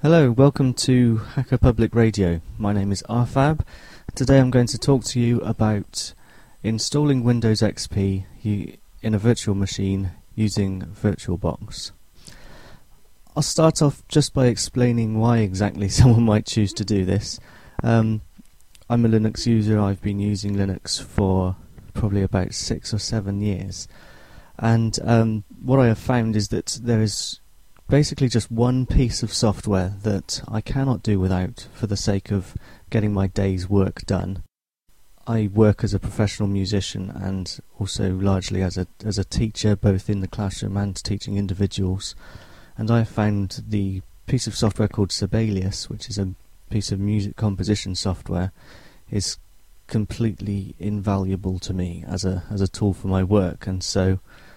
Hello, welcome to Hacker Public Radio. My name is Arfab. Today I'm going to talk to you about installing Windows XP in a virtual machine using VirtualBox. I'll start off just by explaining why exactly someone might choose to do this. I'm a Linux user. I've been using Linux for probably about 6 or 7 years. And what I have found is that there is basically just one piece of software that I cannot do without for the sake of getting my day's work done. I work as a professional musician and also largely as a teacher, both in the classroom and teaching individuals. And I have found the piece of software called Sibelius, which is a piece of music composition software, is completely invaluable to me as a tool for my work. And so,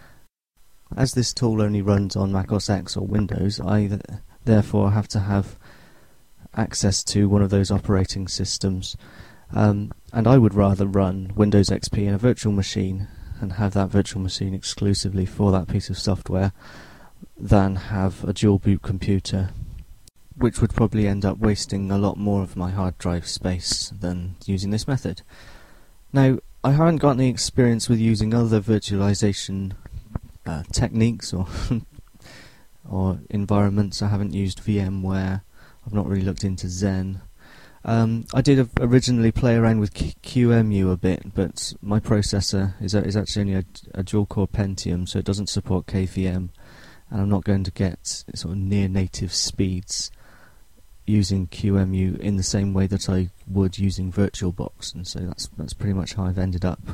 as this tool only runs on Mac OS X or Windows, I therefore have to have access to one of those operating systems. And I would rather run Windows XP in a virtual machine and have that virtual machine exclusively for that piece of software than have a dual boot computer, which would probably end up wasting a lot more of my hard drive space than using this method. Now, I haven't got any experience with using other virtualization techniques or environments. I haven't used VMware. I've not really looked into Zen. I did originally play around with QEMU a bit, but my processor is actually only a dual-core Pentium, so it doesn't support KVM, and I'm not going to get sort of near-native speeds using QEMU in the same way that I would using VirtualBox, and so that's pretty much how I've ended up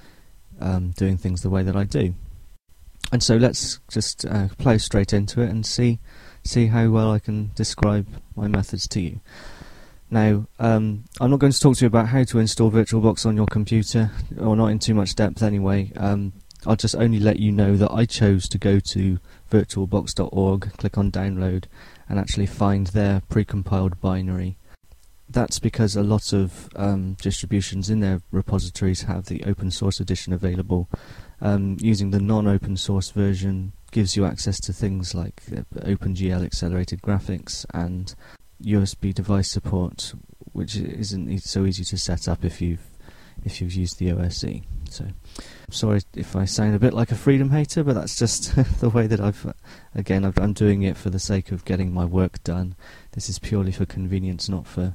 doing things the way that I do. And so let's just plow straight into it and see how well I can describe my methods to you. Now, I'm not going to talk to you about how to install VirtualBox on your computer, or not in too much depth anyway. I'll just only let you know that I chose to go to virtualbox.org, click on download, and actually find their precompiled binary. That's because a lot of distributions in their repositories have the open source edition available. Using the non-open source version gives you access to things like OpenGL accelerated graphics and USB device support, which isn't so easy to set up if you've used the OSE. So, sorry if I sound a bit like a freedom hater, but that's just the way that I'm doing it for the sake of getting my work done. This is purely for convenience, not for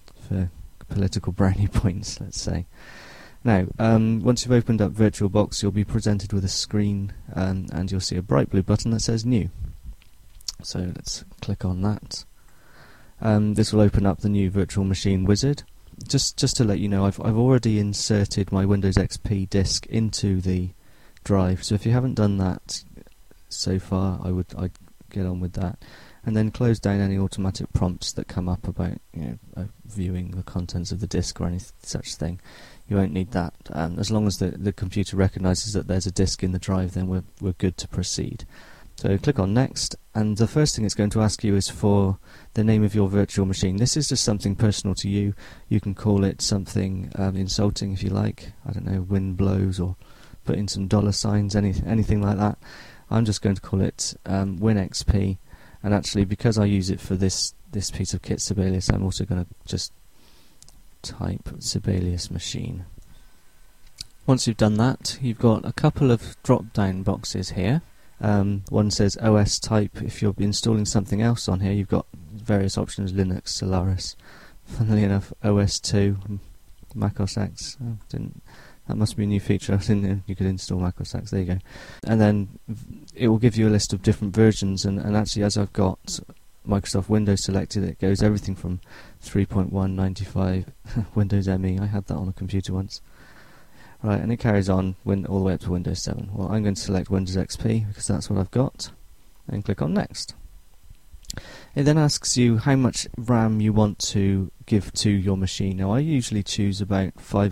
political brownie points, let's say. Now, once you've opened up VirtualBox, you'll be presented with a screen, and you'll see a bright blue button that says New. So let's click on that. This will open up the new virtual machine wizard. Just to let you know, I've already inserted my Windows XP disk into the drive. So if you haven't done that so far, I'd get on with that, and then close down any automatic prompts that come up about viewing the contents of the disk or any such thing. You won't need that. As long as the computer recognises that there's a disk in the drive, then we're good to proceed. So click on Next, and the first thing it's going to ask you is for the name of your virtual machine. This is just something personal to you. You can call it something insulting if you like. I don't know, wind blows, or put in some dollar signs, anything like that. I'm just going to call it WinXP, and actually because I use it for this piece of kit, Sibelius, I'm also going to just type Sibelius machine. Once you've done that, you've got a couple of drop-down boxes here. One says OS type. If you're installing something else on here, you've got various options: Linux, Solaris. Funnily enough, OS2, Mac OS X. That must be a new feature. I didn't know you could install Mac OS X. There you go. And then it will give you a list of different versions. And actually, as I've got Microsoft Windows selected, it goes everything from 3.195 Windows ME. I had that on a computer once. Right, and it carries on all the way up to Windows 7. Well, I'm going to select Windows XP because that's what I've got, and click on Next. It then asks you how much RAM you want to give to your machine. Now, I usually choose about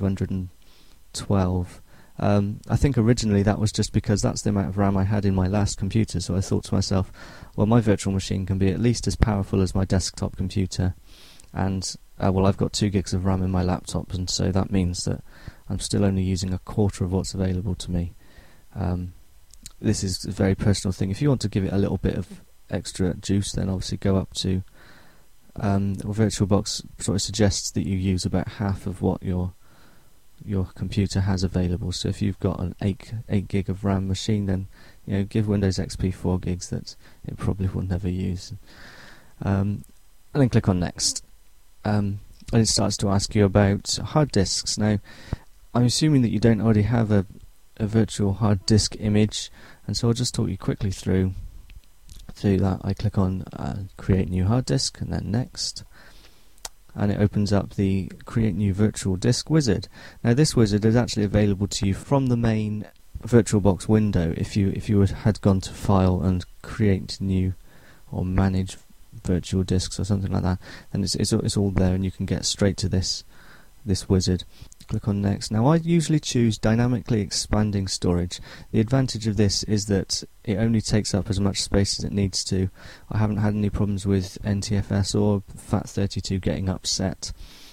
512. I think originally that was just because that's the amount of RAM I had in my last computer, so I thought to myself, well, my virtual machine can be at least as powerful as my desktop computer, and I've got 2 gigs of RAM in my laptop, and so that means that I'm still only using a quarter of what's available to me. This is a very personal thing. If you want to give it a little bit of extra juice, then obviously go up to VirtualBox sort of suggests that you use about half of what your computer has available. So if you've got an 8 gig of RAM machine, then give Windows XP 4 gigs that it probably will never use. And then click on Next. And it starts to ask you about hard disks. Now, I'm assuming that you don't already have a virtual hard disk image, and so I'll just talk you quickly through that. I click on Create New Hard Disk, and then Next. And it opens up the Create New Virtual Disk wizard. Now, this wizard is actually available to you from the main VirtualBox window. If you had gone to File and Create New or Manage Virtual Disks or something like that, then it's all there, and you can get straight to this wizard. Click on Next. Now, I usually choose dynamically expanding storage. The advantage of this is that it only takes up as much space as it needs to. I haven't had any problems with NTFS or FAT32 getting upset.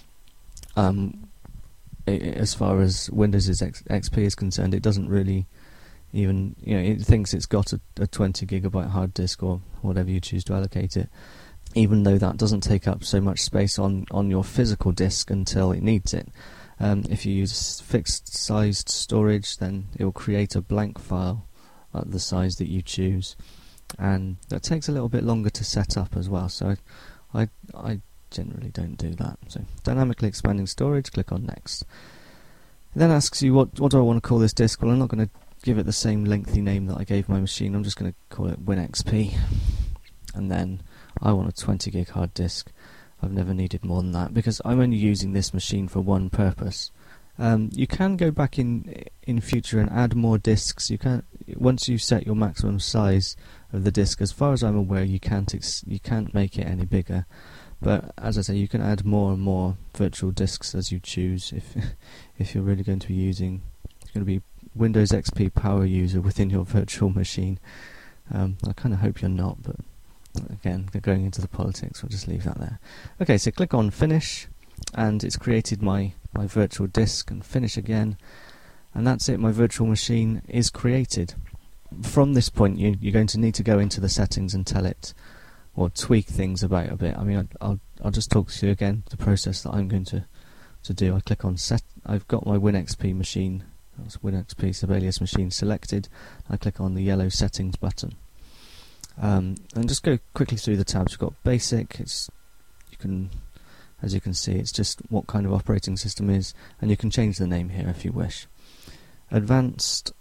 As far as Windows XP is concerned, it doesn't really even, it thinks it's got a 20 gigabyte hard disk or whatever you choose to allocate it, even though that doesn't take up so much space on your physical disk until it needs it. If you use fixed sized storage, then it will create a blank file at the size that you choose, and that takes a little bit longer to set up as well, so I generally don't do that. So dynamically expanding storage, click on Next. It then asks you what do I want to call this disk. Well, I'm not going to give it the same lengthy name that I gave my machine. I'm just going to call it WinXP, and then I want a 20 gig hard disk. I've never needed more than that because I'm only using this machine for one purpose. You can go back in future and add more disks. You can, once you set your maximum size of the disk. As far as I'm aware, you can't make it any bigger. But as I say, you can add more and more virtual disks as you choose. If you're really going to be Windows XP power user within your virtual machine. I kind of hope you're not, but again, going into the politics, we'll just leave that there. Okay, so click on Finish, and it's created my virtual disk, and Finish again, and that's it. My virtual machine is created. From this point, you're going to need to go into the settings and tell it, or tweak things about a bit. I mean, I'll just talk to you again the process that I'm going to do. I click on Set. I've got my WinXP machine, that's WinXP Sibelius machine selected. I click on the yellow Settings button. And just go quickly through the tabs. We've got Basic. As you can see, it's just what kind of operating system is, and you can change the name here if you wish. Advanced,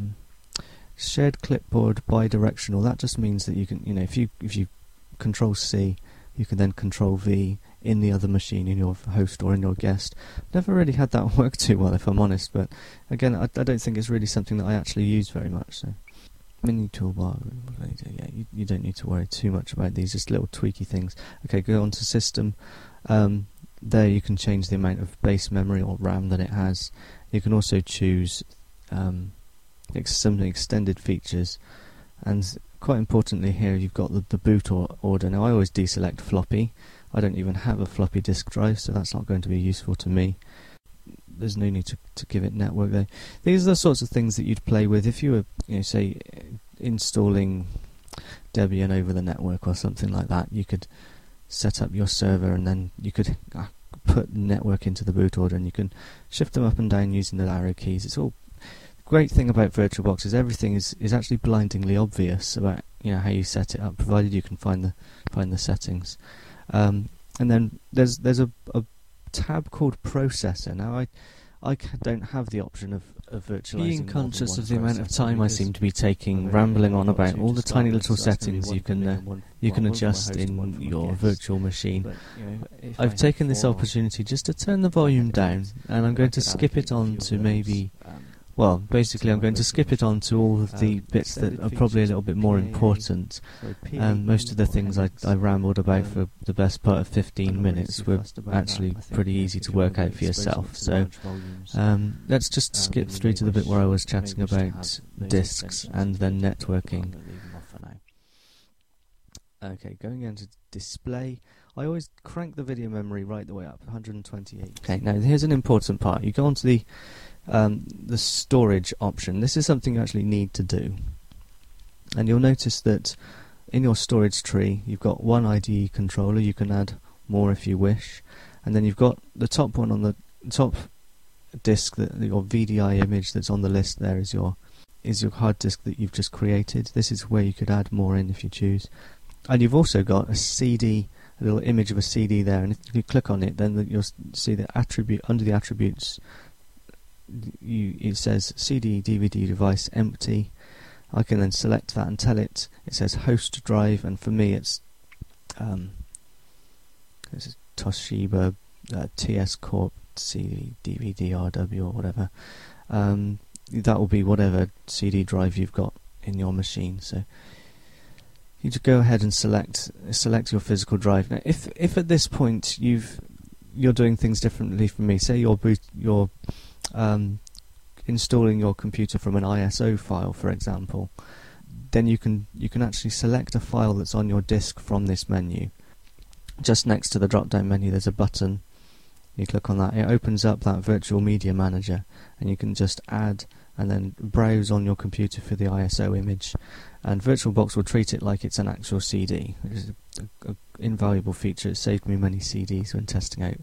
shared clipboard bidirectional. That just means that you can, if you Control C, you can then Control V in the other machine, in your host or in your guest. Never really had that work too well, if I'm honest. But again, I don't think it's really something that I actually use very much. So. Menu toolbar, yeah, you don't need to worry too much about these, just little tweaky things. Okay, go on to System. There you can change the amount of base memory or RAM that it has. You can also choose some extended features, and quite importantly here you've got the boot order. Now I always deselect floppy. I don't even have a floppy disk drive, so that's not going to be useful to me. There's no need to give it network though. These are the sorts of things that you'd play with if you were, say, installing Debian over the network or something like that. You could set up your server, and then you could put network into the boot order, and you can shift them up and down using the arrow keys. It's all. The great thing about VirtualBox is everything is actually blindingly obvious about how you set it up, provided you can find the settings. And then there's a tab called Processor. Now I don't have the option of virtualizing. Being conscious of the amount of time I seem to be taking rambling on about all the tiny little settings you can adjust in your virtual machine, I've taken this opportunity just to turn the volume down, and I'm going to skip it on to maybe. Well, basically I'm going to skip it on to all of the bits that are probably a little bit more important. Most of the things I rambled about for the best part of 15 minutes were actually pretty easy to work out for yourself. So let's just skip through to the bit where I was chatting about disks and then networking. Okay, going into display, I always crank the video memory right the way up, 128. Okay, now here's an important part. You go onto the storage option. This is something you actually need to do, and you'll notice that in your storage tree you've got one IDE controller. You can add more if you wish. And then you've got the top one on the top disk, your VDI image that's on the list there is your hard disk that you've just created. This is where you could add more in if you choose. And you've also got a CD, a little image of a CD there, and if you click on it, then you'll see the attribute under the attributes. It says CD DVD device empty. I can then select that and tell it. It says host drive, and for me it's a Toshiba TS Corp CD DVD RW or whatever. That will be whatever CD drive you've got in your machine. So you just go ahead and select your physical drive. Now, if at this point you're doing things differently from me, say you're installing your computer from an ISO file, for example, then you can actually select a file that's on your disk from this menu. Just next to the drop-down menu, there's a button. You click on that, it opens up that virtual media manager, and you can just add and then browse on your computer for the ISO image, and VirtualBox will treat it like it's an actual CD, which is an invaluable feature. It saved me many CDs when testing out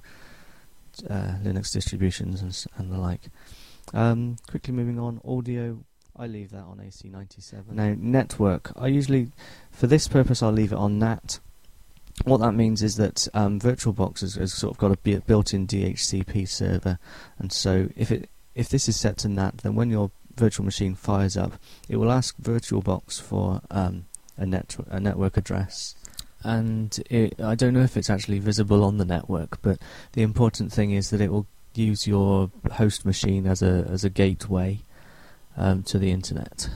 Linux distributions and the like. Quickly moving on, audio, I leave that on AC97. Now, network, for this purpose I'll leave it on NAT. What that means is that VirtualBox has sort of got a built-in DHCP server, and so if this is set to NAT, then when your virtual machine fires up, it will ask VirtualBox for a network address. And I don't know if it's actually visible on the network, but the important thing is that it will use your host machine as a gateway to the internet.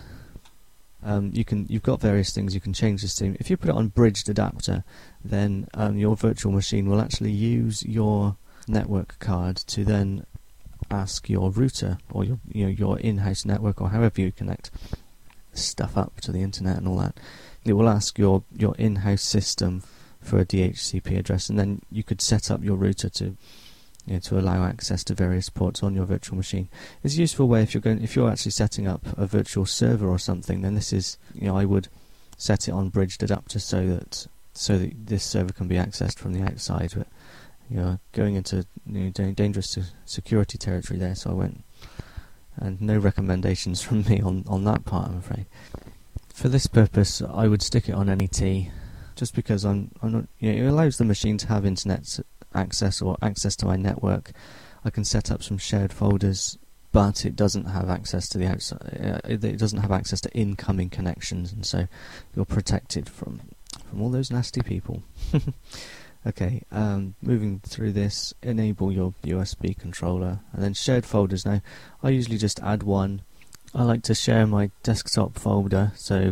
You've got various things you can change this to. If you put it on bridged adapter, then your virtual machine will actually use your network card to then ask your router or your in-house network, or however you connect stuff up to the internet and all that. It will ask your in-house system for a DHCP address, and then you could set up your router to allow access to various ports on your virtual machine. It's a useful way if you're actually setting up a virtual server or something. Then this is, I would set it on bridged adapter so that this server can be accessed from the outside. But you're going into dangerous security territory there, so I went, and no recommendations from me on that part, I'm afraid. For this purpose, I would stick it on NET, just because I'm not. It allows the machine to have internet access or access to my network. I can set up some shared folders, but it doesn't have access to the outside. It doesn't have access to incoming connections, and so you're protected from all those nasty people. Okay, moving through this, enable your USB controller, and then shared folders. Now, I usually just add one. I like to share my desktop folder, so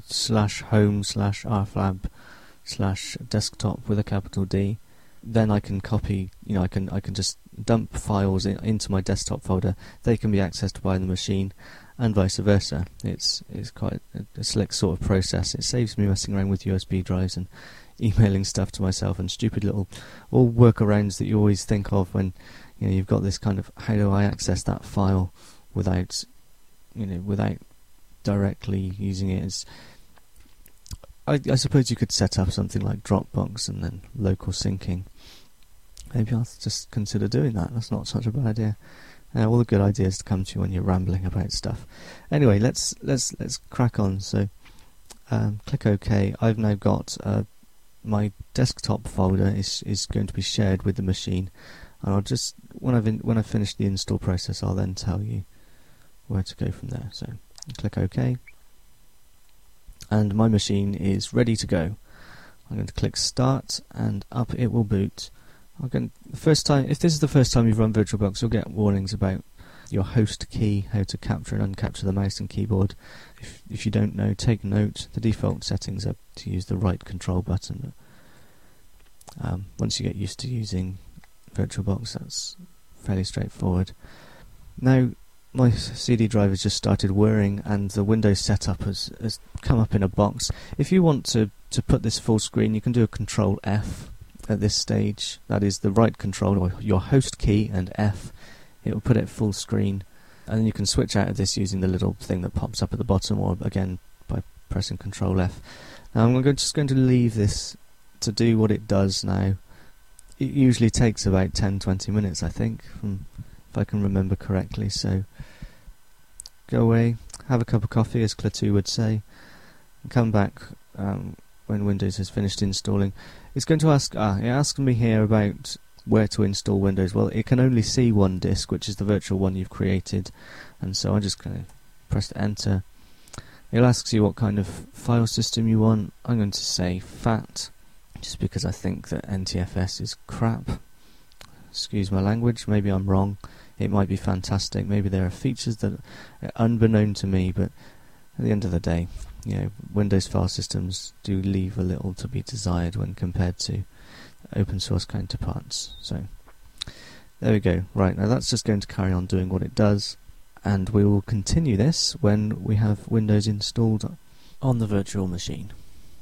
/home/rflab/desktop with a capital D. Then I can copy, I can just dump files into my desktop folder. They can be accessed by the machine, and vice versa. It's quite a slick sort of process. It saves me messing around with USB drives and emailing stuff to myself and stupid little all workarounds that you always think of when you've got this kind of, how do I access that file without directly using it. I suppose you could set up something like Dropbox and then local syncing. Maybe I'll just consider doing that. That's not such a bad idea. All the good ideas to come to you when you're rambling about stuff. Anyway, let's crack on. So click OK. I've now got my desktop folder is going to be shared with the machine, and I'll just when I've finished the install process, I'll then tell you where to go from there. So click OK, and my machine is ready to go. I'm going to click Start, and up it will boot. If this is the first time you've run VirtualBox, you'll get warnings about your host key, how to capture and uncapture the mouse and keyboard. If you don't know, take note. The default settings are to use the right control button. Once you get used to using VirtualBox, that's fairly straightforward. Now, my CD drive has just started whirring, and the Windows setup has come up in a box. If you want to put this full screen, you can do a Control F at this stage. That is the right control, or your host key, and F. It will put it full screen, and then you can switch out of this using the little thing that pops up at the bottom, or again by pressing Control F. Now I'm just going to leave this to do what it does now, it usually takes about 10-20 minutes, I think, if I can remember correctly. So go away, have a cup of coffee, as Klaatu would say, and come back when Windows has finished installing. It's going to ask, it asks me here about where to install Windows. Well, it can only see one disk, which is the virtual one you've created, and so I'm just going to press enter. It asks you what kind of file system you want. I'm going to say FAT, just because I think that NTFS is crap. Excuse my language, maybe I'm wrong. It might be fantastic. Maybe there are features that are unbeknown to me, but at the end of the day, Windows file systems do leave a little to be desired when compared to open source counterparts. So there we go. Right, now that's just going to carry on doing what it does, and we will continue this when we have Windows installed on the virtual machine.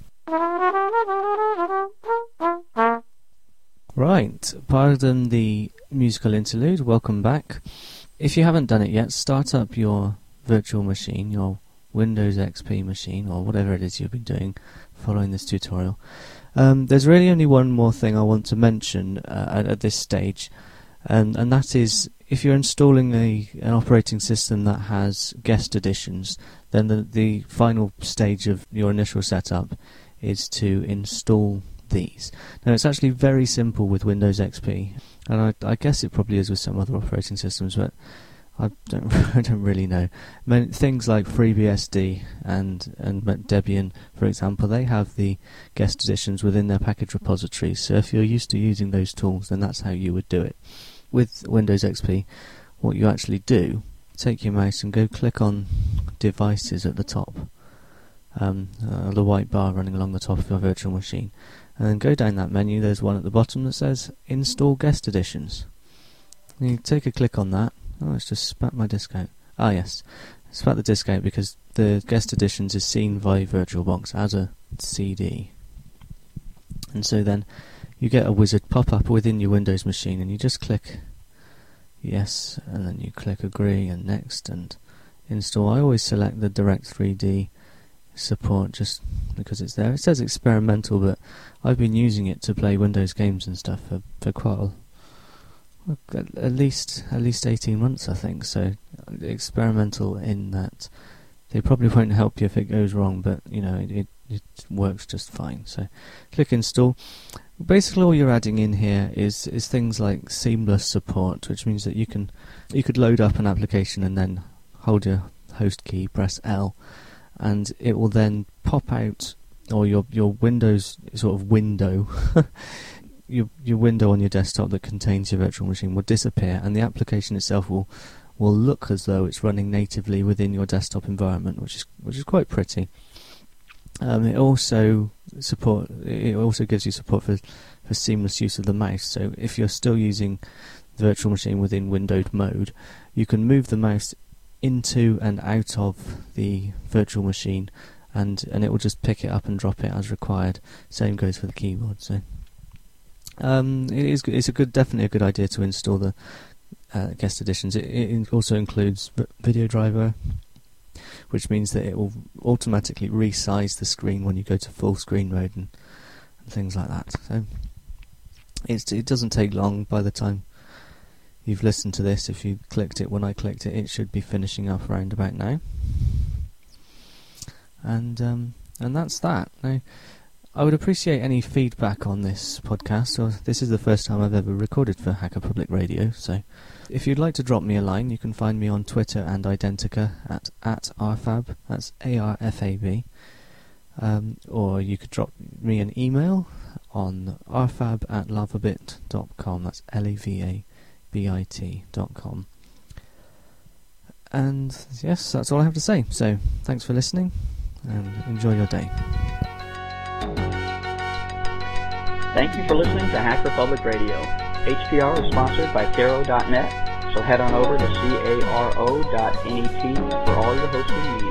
Right, pardon the musical interlude, welcome back. If you haven't done it yet, start up your virtual machine, your Windows XP machine, or whatever it is you've been doing following this tutorial. There's really only one more thing I want to mention at this stage, and that is, if you're installing an operating system that has guest editions, then the final stage of your initial setup is to install these. Now, it's actually very simple with Windows XP, and I guess it probably is with some other operating systems, but I don't really know. Things like FreeBSD and Debian, for example, they have the guest editions within their package repositories, so if you're used to using those tools, then that's how you would do it. With Windows XP, what you actually do, take your mouse and go click on Devices at the top, the white bar running along the top of your virtual machine, and then go down that menu. There's one at the bottom that says Install Guest Editions. And you take a click on that. Oh, it's just spat my disk out. Ah, yes, spat the disk out because the guest editions is seen via VirtualBox as a CD. And so then you get a wizard pop up within your Windows machine, and you just click yes, and then you click agree and next and install. I always select the Direct3D support just because it's there. It says experimental, but I've been using it to play Windows games and stuff for quite at least 18 months, I think. So experimental in that they probably won't help you if it goes wrong, but it works just fine. So click install. Basically all you're adding in here is things like seamless support, which means that you could load up an application and then hold your host key, press L, and it will then pop out, or your Windows sort of window your window on your desktop that contains your virtual machine will disappear, and the application itself will look as though it's running natively within your desktop environment, which is quite pretty. It also gives you support for seamless use of the mouse. So if you're still using the virtual machine within windowed mode, you can move the mouse into and out of the virtual machine, and it will just pick it up and drop it as required. Same goes for the keyboard. So it's definitely a good idea to install the guest editions. It also includes Video Driver, which means that it will automatically resize the screen when you go to full screen mode and things like that. So it doesn't take long. By the time you've listened to this, if you clicked it when I clicked it, it should be finishing up around about now. And that's that. Now, I would appreciate any feedback on this podcast. Or this is the first time I've ever recorded for Hacker Public Radio, so if you'd like to drop me a line, you can find me on Twitter and Identica at rfab, that's ARFAB, or you could drop me an email on rfab@lavabit.com, that's LEVABIT.com. And yes, that's all I have to say, so thanks for listening and enjoy your day. Thank you for listening to Hacker Public Radio. HPR is sponsored by Caro.net, so head on over to caro.net for all your hosting needs.